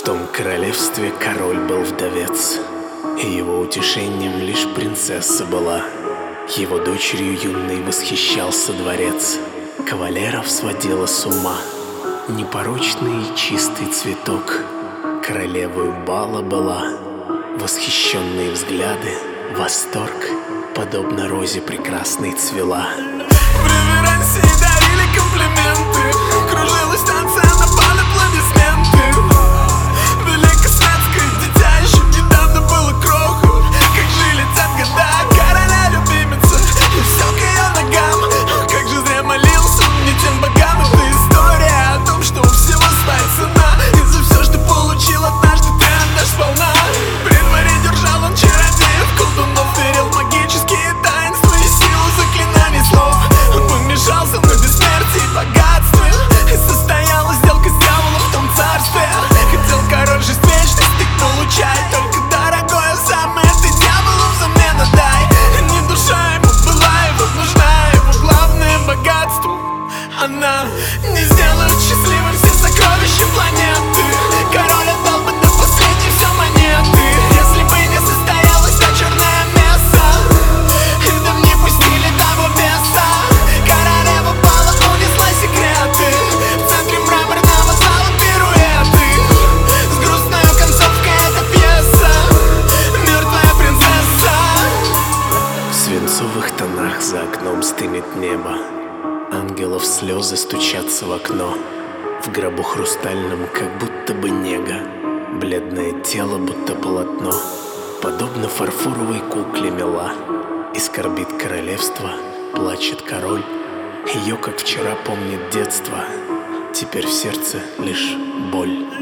В том королевстве король был вдовец, и его утешением лишь принцесса была. Его дочерью юной восхищался дворец, кавалеров сводила с ума. Непорочный и чистый цветок королевою бала была. Восхищенные взгляды, восторг, подобно розе прекрасной цвела. В реверансе дарили комплименты, кружилась танца на пан аплодисменты. Великосветское дитя еще недавно было кроху. Как же летят года, короля любимица, и все к ее ногам. Как же зря молился он не тем богам. Это история о том, что у всего своя цена, и за все, что получил однажды, ты отдашь сполна. При дворе держал он чародеев, колдунов, верил в магические таинства и силу заклинаний слов. Он помешался на бессмертии и богатстве, и состоялась сделка с дьяволом в том царстве. Хотел король жизнь вечность, ты получай только дорогое самое, ты дьяволу взамен отдай. Не душа ему была, его нужна, его главное богатство она не сделает счастливым все сокровища планеты. Король отдал бы до последней все монеты, если бы не состоялась та черная месса, и в дом не пустили того места. Королева бала унесла секреты, в центре мраморного зала пируэты. С грустной концовкой эта пьеса, мертвая принцесса. В свинцовых тонах за окном стынет небо, ангелов слезы стучатся в окно. В гробу хрустальном как будто бы нега, бледное тело будто полотно. Подобно фарфоровой кукле мила, и скорбит королевство, плачет король. Ее, как вчера, помнит детство, теперь в сердце лишь боль.